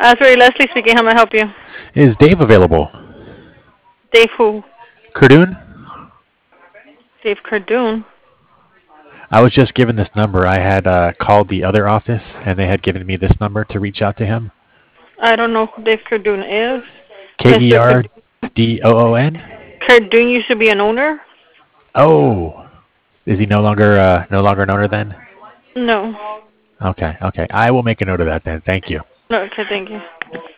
Asbury Leslie speaking. How may I help you? Is Dave available? Dave who? Cardoon? Dave Cardoon. I was just given this number. I had called the other office, and they had given me this number to reach out to him. I don't know who Dave Cardoon is. K E Mr. R D O O N. Cardoon used to be an owner? Oh, is he no longer an owner then? No. Okay, okay. I will make a note of that then. Thank you. No, okay, thank you.